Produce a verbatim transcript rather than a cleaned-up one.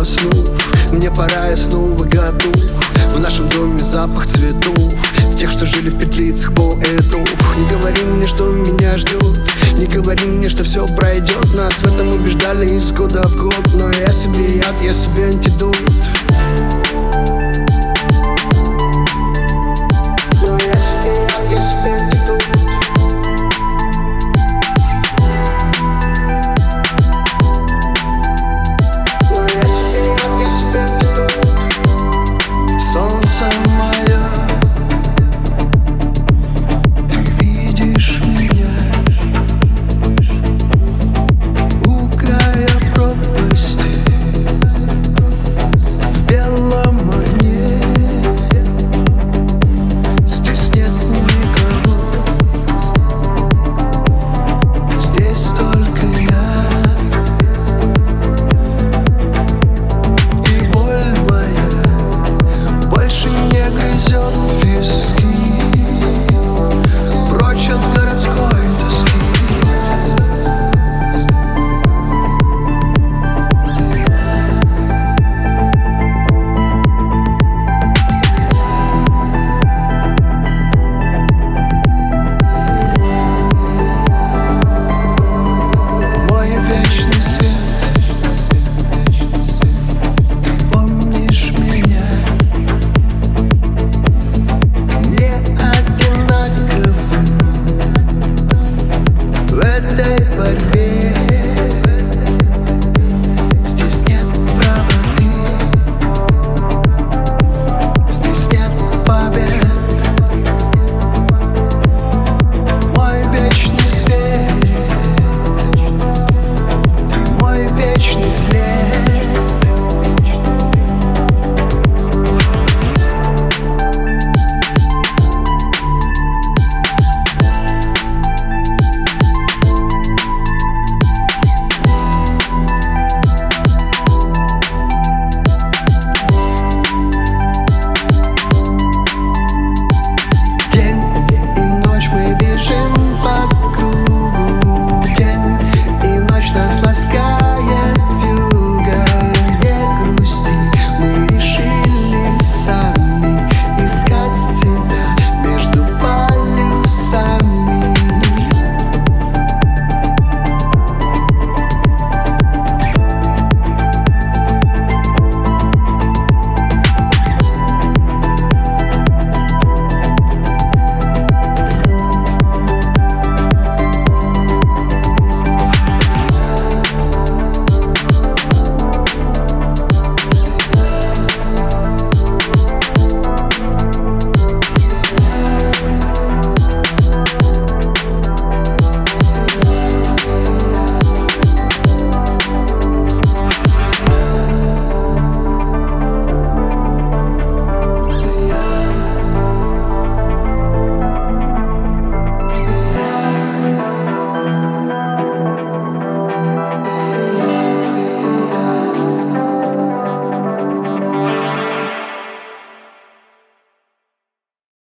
полоснув. Мне пора, я снова готов. В нашем доме запах цветов, тех, что жили в петлицах поэтов. Не говори мне, что меня ждет, не говори мне, что все пройдет. Нас в этом убеждали из года в год, но я себе яд, я себе антидот.